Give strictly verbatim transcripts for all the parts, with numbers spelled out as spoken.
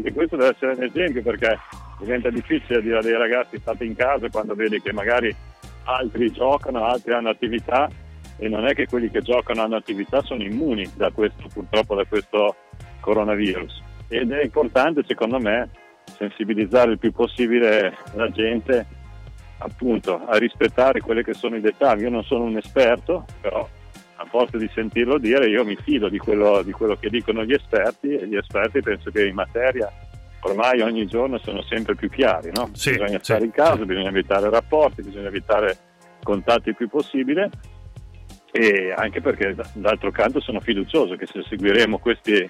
anche questo deve essere un esempio, perché diventa difficile dire a dei ragazzi state in casa quando vedi che magari altri giocano, altri hanno attività, e non è che quelli che giocano hanno attività sono immuni da questo, purtroppo, da questo coronavirus. Ed è importante, secondo me, sensibilizzare il più possibile la gente appunto a rispettare quelli che sono i dettagli. Io non sono un esperto, però a forza di sentirlo dire io mi fido di quello, di quello che dicono gli esperti, e gli esperti penso che in materia ormai ogni giorno sono sempre più chiari, no? Sì, bisogna sì, stare in casa, sì. bisogna evitare rapporti, bisogna evitare contatti il più possibile, e anche perché d'altro canto sono fiducioso che se seguiremo questi,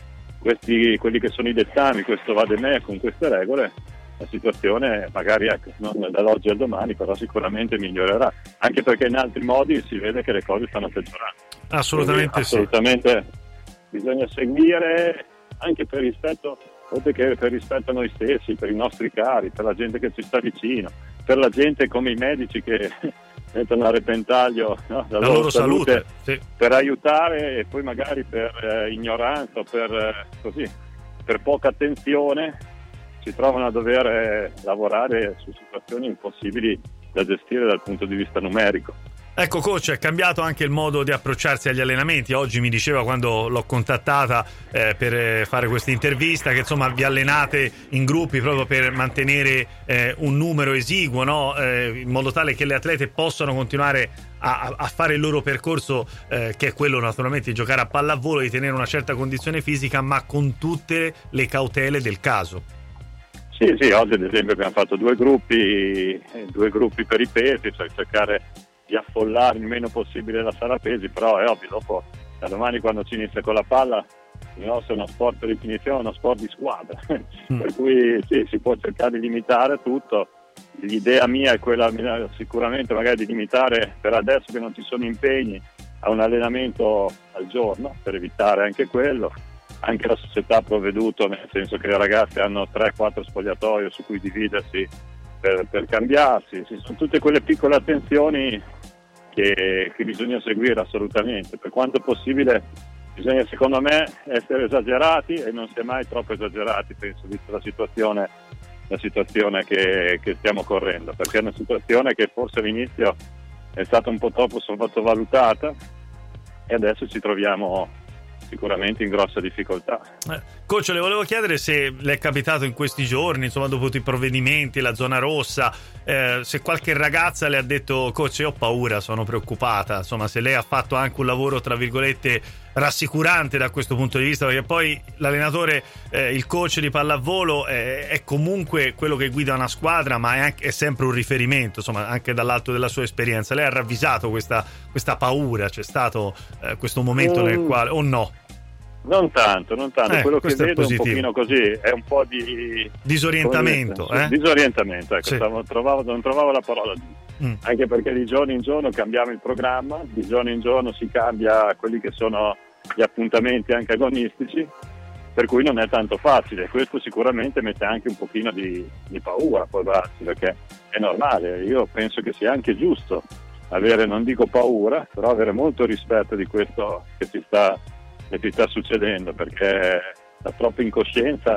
questi quelli che sono i dettami, questo vademecum, con queste regole, la situazione magari, ecco, non dall'oggi al domani, però sicuramente migliorerà, anche perché in altri modi si vede che le cose stanno peggiorando. Assolutamente. Quindi, assolutamente sì. Bisogna seguire anche per rispetto, oltre che per rispetto a noi stessi, per i nostri cari, per la gente che ci sta vicino, per la gente come i medici che mettono a repentaglio, no, la, la loro, loro salute, salute, sì. Per aiutare, e poi magari per eh, ignoranza o per, eh, così, per poca attenzione si trovano a dover eh, lavorare su situazioni impossibili da gestire dal punto di vista numerico. Ecco coach, è cambiato anche il modo di approcciarsi agli allenamenti. Oggi mi diceva, quando l'ho contattata eh, per fare questa intervista, che insomma vi allenate in gruppi proprio per mantenere eh, un numero esiguo, no? eh, in modo tale che le atlete possano continuare a, a fare il loro percorso, eh, che è quello naturalmente di giocare a pallavolo, di tenere una certa condizione fisica, ma con tutte le cautele del caso. Sì, sì, oggi ad esempio abbiamo fatto due gruppi, due gruppi per i pesi, cioè cercare di affollare il meno possibile la sala pesi, però è ovvio, dopo da domani quando si inizia con la palla, il nostro è uno sport per definizione, è uno sport di squadra, mm. per cui sì, si può cercare di limitare tutto. L'idea mia è quella sicuramente magari di limitare, per adesso che non ci sono impegni, a un allenamento al giorno, per evitare anche quello. Anche la società ha provveduto, nel senso che le ragazze hanno tre quattro spogliatoio su cui dividersi per, per cambiarsi. Ci sono tutte quelle piccole attenzioni che, che bisogna seguire assolutamente. Per quanto possibile bisogna, secondo me, essere esagerati, e non si è mai troppo esagerati, penso, vista la situazione, la situazione che, che stiamo correndo, perché è una situazione che forse all'inizio è stata un po' troppo sottovalutata e adesso ci troviamo sicuramente in grossa difficoltà. Eh, coach, le volevo chiedere se le è capitato in questi giorni, insomma, dopo tutti i provvedimenti, la zona rossa, eh, se qualche ragazza le ha detto coach io ho paura, sono preoccupata, insomma, se lei ha fatto anche un lavoro tra virgolette rassicurante da questo punto di vista, perché poi l'allenatore, eh, il coach di pallavolo è, è comunque quello che guida una squadra, ma è, anche, è sempre un riferimento, insomma, anche dall'alto della sua esperienza. Lei ha ravvisato questa, questa paura? C'è stato eh, questo momento mm. nel quale, o no? Non tanto, non tanto. Eh, quello che vedo è un positivo. pochino così, è un po' di disorientamento, eh? disorientamento, ecco, sì. stavo, trovavo, non trovavo la parola mm. anche perché di giorno in giorno cambiamo il programma, di giorno in giorno si cambia quelli che sono gli appuntamenti anche agonistici, per cui non è tanto facile. Questo sicuramente mette anche un pochino di, di paura, può darsi, perché è normale. Io penso che sia anche giusto avere, non dico paura, però avere molto rispetto di questo che si sta che ti sta succedendo, perché la troppa incoscienza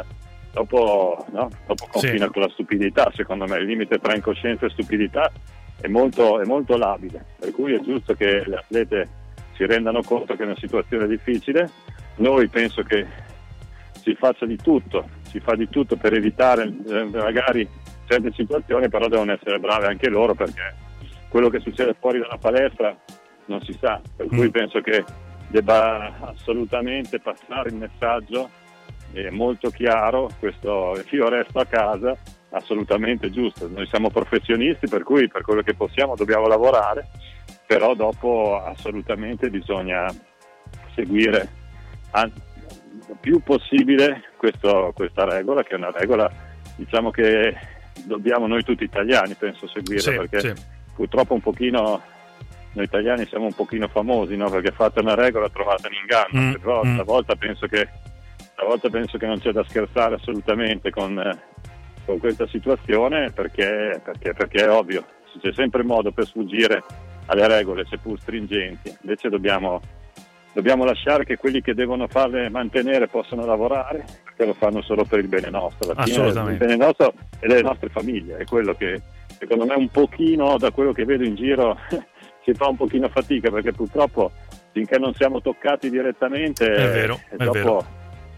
dopo, no? dopo confina sì. con la stupidità. Secondo me il limite tra incoscienza e stupidità è molto, è molto labile, per cui è giusto che le atlete si rendano conto che è una situazione difficile. Noi penso che si faccia di tutto, si fa di tutto per evitare eh, magari certe situazioni, però devono essere brave anche loro, perché quello che succede fuori dalla palestra non si sa, per cui mm. penso che debba assolutamente passare il messaggio eh, molto chiaro, questo io resto a casa, assolutamente giusto. Noi siamo professionisti, per cui per quello che possiamo dobbiamo lavorare, però dopo assolutamente bisogna seguire il più possibile questo, questa regola, che è una regola, diciamo, che dobbiamo noi tutti italiani penso seguire, sì, perché sì. purtroppo un pochino noi italiani siamo un pochino famosi, no? Perché fate una regola trovate un inganno, mm, però mm. stavolta penso che stavolta penso che non c'è da scherzare assolutamente con, eh, con questa situazione, perché, perché, perché è ovvio, c'è sempre modo per sfuggire alle regole, seppur stringenti. Invece dobbiamo, dobbiamo lasciare che quelli che devono farle mantenere possano lavorare, che lo fanno solo per il bene nostro, alla fine Assolutamente. il bene nostro e delle nostre famiglie, è quello che secondo me un pochino, da quello che vedo in giro, si fa un pochino fatica, perché purtroppo finché non siamo toccati direttamente è vero, e è dopo, vero.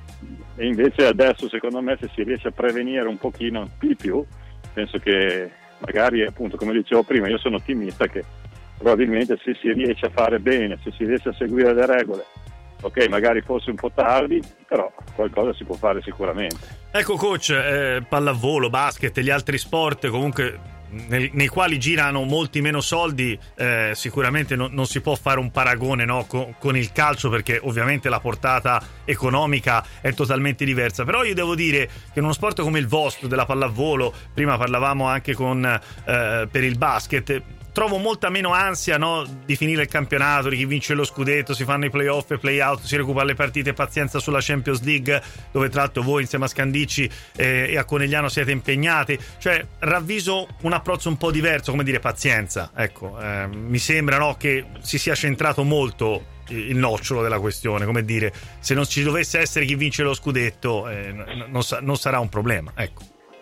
E invece adesso secondo me se si riesce a prevenire un pochino di più, penso che magari, appunto, come dicevo prima, io sono ottimista che probabilmente se si riesce a fare bene, se si riesce a seguire le regole, ok, magari fosse un po' tardi, però qualcosa si può fare sicuramente. Ecco coach, eh, pallavolo, basket e gli altri sport comunque nel, nei quali girano molti meno soldi, eh, sicuramente no, non si può fare un paragone, no, con, con il calcio, perché ovviamente la portata economica è totalmente diversa. Però io devo dire che in uno sport come il vostro, della pallavolo, prima parlavamo anche con eh, per il basket, trovo molta meno ansia, no, di finire il campionato, di chi vince lo scudetto, si fanno i play-off e play-out, si recupera le partite, pazienza sulla Champions League, dove tra l'altro voi insieme a Scandicci eh, e a Conegliano siete impegnati. Cioè ravviso un approccio un po' diverso, come dire, pazienza. Ecco, eh, mi sembra, no, che si sia centrato molto il nocciolo della questione, come dire, se non ci dovesse essere chi vince lo scudetto eh, non, sa- non sarà un problema, ecco.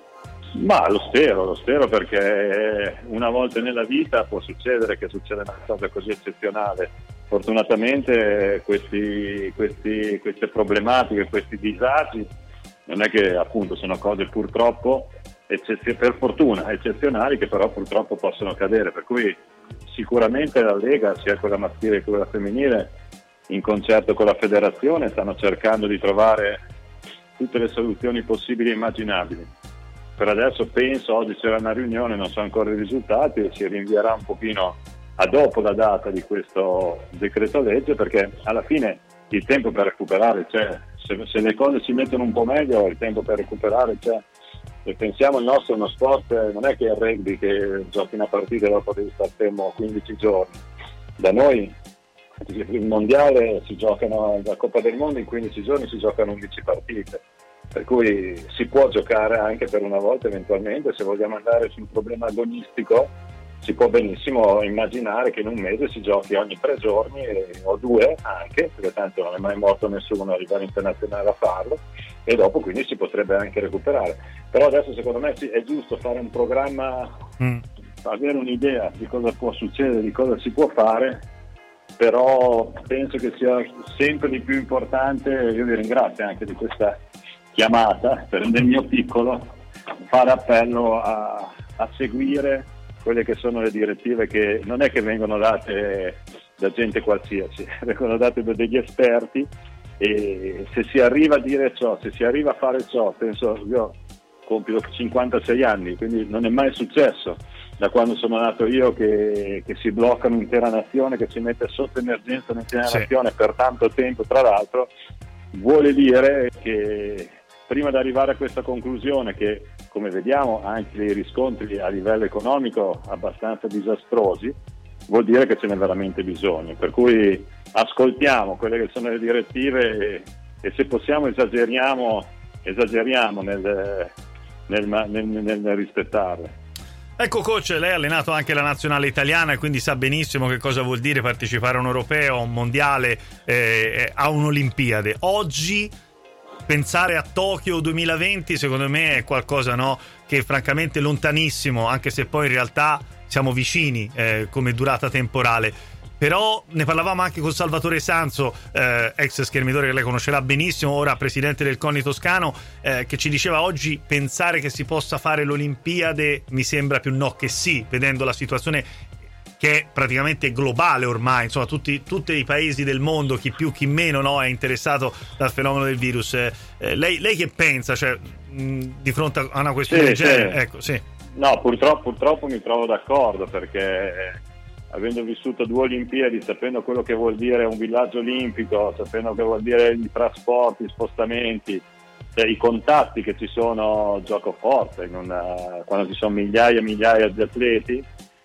Ma lo spero, lo spero, perché una volta nella vita può succedere che succeda una cosa così eccezionale. Fortunatamente questi, questi, queste problematiche, questi disagi, non è che appunto sono cose purtroppo, eccezio- per fortuna eccezionali, che però purtroppo possono accadere, per cui sicuramente la Lega, sia quella maschile che quella femminile, in concerto con la federazione, stanno cercando di trovare tutte le soluzioni possibili e immaginabili. Per adesso penso, oggi c'era una riunione, non so ancora i risultati, e si rinvierà un pochino a dopo la data di questo decreto legge, perché alla fine il tempo per recuperare c'è, se, se le cose si mettono un po' meglio il tempo per recuperare c'è. E pensiamo, il nostro è uno sport, non è che il rugby che giochi una partita e dopo devi stare fermo quindici giorni. Da noi il mondiale si giocano, la Coppa del Mondo in quindici giorni si giocano undici partite. Per cui si può giocare anche per una volta eventualmente, se vogliamo andare sul problema agonistico si può benissimo immaginare che in un mese si giochi ogni tre giorni eh, o due anche, perché tanto non è mai morto nessuno a livello internazionale a farlo, e dopo quindi si potrebbe anche recuperare. Però adesso secondo me sì, è giusto fare un programma, mm. avere un'idea di cosa può succedere, di cosa si può fare, però penso che sia sempre di più importante, io vi ringrazio anche di questa chiamata per nel mio piccolo fare appello a, a seguire quelle che sono le direttive, che non è che vengono date da gente qualsiasi, vengono date da degli esperti, e se si arriva a dire ciò, se si arriva a fare ciò, penso, io compio cinquantasei anni, quindi non è mai successo da quando sono nato io che, che si blocca un'intera nazione, che si mette sotto emergenza un'intera sì. nazione per tanto tempo, tra l'altro vuole dire che prima di arrivare a questa conclusione, che come vediamo ha anche dei riscontri a livello economico abbastanza disastrosi, vuol dire che ce n'è veramente bisogno. Per cui ascoltiamo quelle che sono le direttive e, e se possiamo esageriamo, esageriamo nel, nel, nel, nel, nel rispettarle. Ecco coach, lei ha allenato anche la nazionale italiana e quindi sa benissimo che cosa vuol dire partecipare a un europeo, a un mondiale, eh, a un'Olimpiade. Oggi pensare a Tokyo duemilaventi secondo me è qualcosa, no, che è francamente lontanissimo, anche se poi in realtà siamo vicini eh, come durata temporale. Però ne parlavamo anche con Salvatore Sanzo, eh, ex schermitore che lei conoscerà benissimo, ora presidente del CONI Toscano, eh, che ci diceva oggi pensare che si possa fare l'Olimpiade mi sembra più no che sì, vedendo la situazione che è praticamente globale ormai, insomma tutti, tutti i paesi del mondo, chi più chi meno, no, è interessato dal fenomeno del virus. Eh, lei, lei che pensa, cioè, mh, di fronte a una questione sì, del genere? Sì. Ecco, sì. No, purtroppo, purtroppo mi trovo d'accordo, perché avendo vissuto due Olimpiadi, sapendo quello che vuol dire un villaggio olimpico, sapendo che vuol dire i trasporti, i spostamenti, cioè i contatti che ci sono gioco forte in una, quando ci sono migliaia e migliaia di atleti,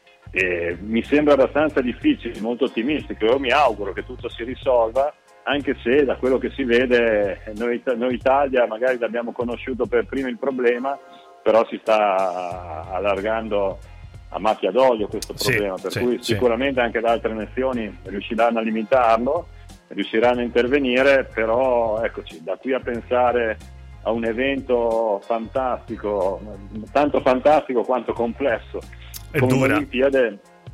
e mi sembra abbastanza difficile, molto ottimistico. Io mi auguro che tutto si risolva, anche se da quello che si vede noi, noi Italia magari l'abbiamo conosciuto per primo il problema, però si sta allargando a macchia d'olio questo problema, sì, per sì, cui sì. sicuramente anche le altre nazioni riusciranno a limitarlo, riusciranno a intervenire, però eccoci, da qui a pensare a un evento fantastico, tanto fantastico quanto complesso, come un'Olimpiade.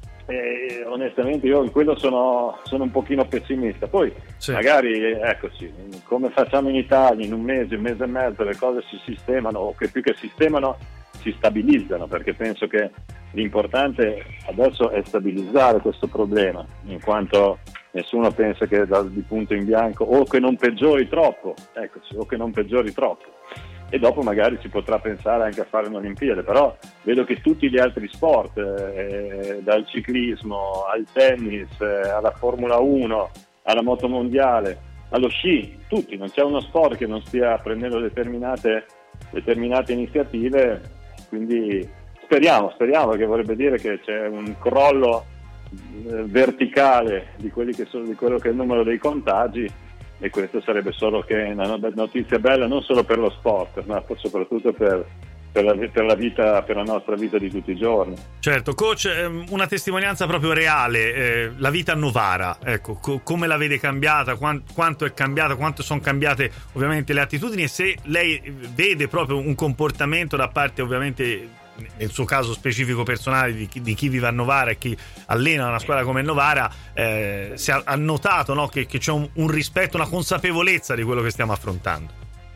E onestamente io in quello sono, sono un pochino pessimista. Poi sì. magari eccoci, come facciamo in Italia, in un mese, un mese e mezzo le cose si sistemano, o che più che sistemano si stabilizzano, perché penso che l'importante adesso è stabilizzare questo problema, in quanto nessuno pensa che dal di punto in bianco o che non peggiori troppo, eccoci, o che non peggiori troppo. E dopo magari si potrà pensare anche a fare un'Olimpiade, però vedo che tutti gli altri sport, eh, dal ciclismo al tennis, eh, alla Formula uno, alla moto mondiale, allo sci, tutti, non c'è uno sport che non stia prendendo determinate, determinate iniziative, quindi speriamo, speriamo, perché vorrebbe dire che c'è un crollo eh, verticale di quelli che sono, di quello che è il numero dei contagi. E questo sarebbe solo che una notizia bella non solo per lo sport, ma soprattutto per, per, la, per la vita, per la nostra vita di tutti i giorni. Certo, coach, una testimonianza proprio reale, eh, la vita a Novara, ecco, co- come la vede cambiata, quant- quanto è cambiata, quanto sono cambiate ovviamente le attitudini, e se lei vede proprio un comportamento da parte ovviamente, nel suo caso specifico personale, di chi, di chi vive a Novara e chi allena una squadra come Novara, eh, si ha, ha notato, no, che, che c'è un, un rispetto, una consapevolezza di quello che stiamo affrontando.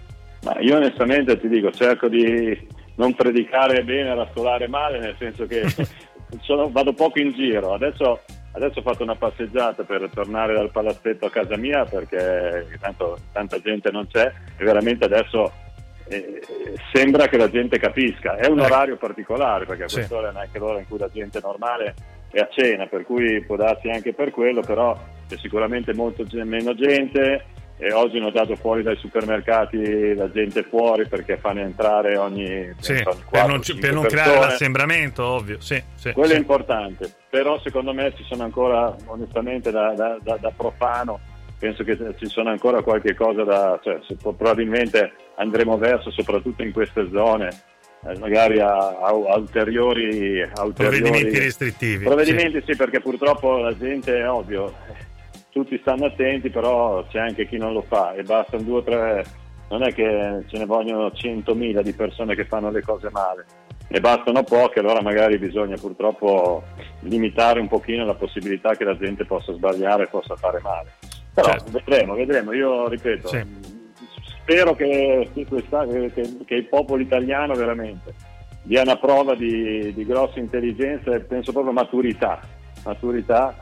Ma io onestamente ti dico, cerco di non predicare bene e rascolare male, nel senso che sono, vado poco in giro. Adesso, adesso ho fatto una passeggiata per tornare dal palazzetto a casa mia, perché tanto tanta gente non c'è, e veramente adesso Eh, sembra che la gente capisca. È un eh. orario particolare, perché a sì. quest'ora è neanche l'ora in cui la gente normale è a cena, per cui può darsi anche per quello, però c'è sicuramente molto meno gente, e oggi ho notato fuori dai supermercati la gente fuori perché fanno entrare ogni, sì, ogni quattro, per non, per non creare l'assembramento, ovvio. Sì, sì, quello sì. è importante, però secondo me ci sono ancora, onestamente da, da, da, da profano, penso che ci sono ancora qualche cosa da, cioè probabilmente andremo verso, soprattutto in queste zone, eh, magari a, a, a ulteriori, a ulteriori provvedimenti restrittivi. Provvedimenti sì. sì, perché purtroppo la gente, è ovvio, tutti stanno attenti, però c'è anche chi non lo fa, e bastano due o tre, non è che ce ne vogliono centomila di persone che fanno le cose male, ne bastano poche, allora magari bisogna purtroppo limitare un pochino la possibilità che la gente possa sbagliare e possa fare male. Però certo. vedremo, vedremo. Io ripeto, sì. spero che, questa, che, che il popolo italiano veramente dia una prova di, di grossa intelligenza e penso proprio maturità, maturità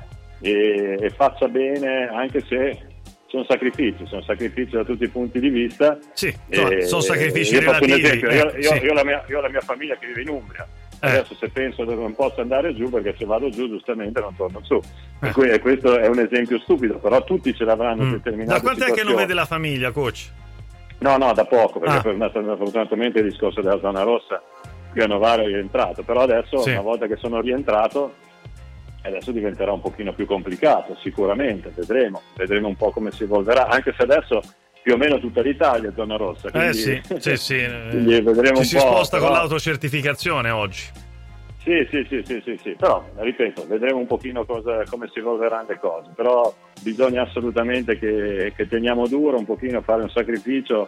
e, e faccia bene, anche se sono sacrifici, sono sacrifici da tutti i punti di vista. Sì, e, sono sacrifici io relativi. Faccio un esempio, io, eh, io, sì. io, ho la mia, io ho la mia famiglia che vive in Umbria. Eh. Adesso se penso che non posso andare giù, perché se vado giù giustamente non torno su, eh. e questo è un esempio stupido, però tutti ce l'avranno mm. determinate da quant'è situazioni. che non vede la famiglia, coach? No, no, da poco, perché ah. per me, fortunatamente il discorso della zona rossa qui a Novara è rientrato, però adesso sì. una volta che sono rientrato adesso diventerà un pochino più complicato, sicuramente, vedremo, vedremo un po' come si evolverà, anche se adesso più o meno tutta l'Italia è zona rossa, quindi, eh sì, sì, sì. quindi vedremo ci un si po', sposta però... con l'autocertificazione oggi. Sì, sì, sì, sì, sì, sì, però ripeto, vedremo un pochino cosa, come si evolveranno le cose, però bisogna assolutamente che, che teniamo duro un pochino, fare un sacrificio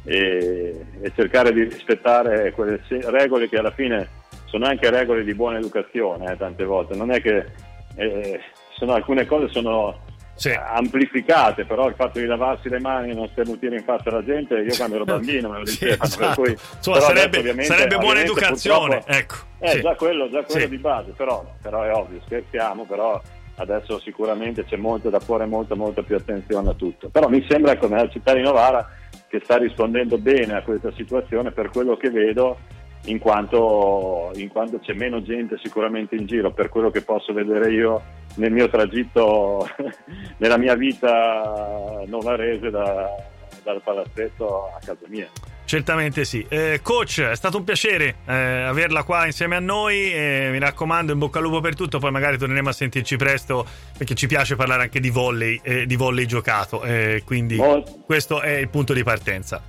e, e cercare di rispettare quelle regole che alla fine sono anche regole di buona educazione, eh, tante volte, non è che eh, sono, alcune cose sono sì. amplificate, però il fatto di lavarsi le mani e non sternutire in faccia alla gente, io quando ero bambino me lo dicevano, sì, esatto. per cui, Insomma, sarebbe, ovviamente, sarebbe buona ovviamente, educazione, ecco. Eh, sì. già quello, già quello sì. di base, però, però è ovvio, scherziamo, però adesso sicuramente c'è molto da porre, molto molto più attenzione a tutto, però mi sembra come la città di Novara che sta rispondendo bene a questa situazione per quello che vedo, in quanto, in quanto c'è meno gente sicuramente in giro, per quello che posso vedere io nel mio tragitto nella mia vita novarese da, dal palazzetto a casa mia. Certamente sì. Eh, coach, è stato un piacere eh, averla qua insieme a noi, eh, mi raccomando, in bocca al lupo per tutto, poi magari torneremo a sentirci presto, perché ci piace parlare anche di volley, eh, di volley giocato, eh, quindi oh. questo è il punto di partenza.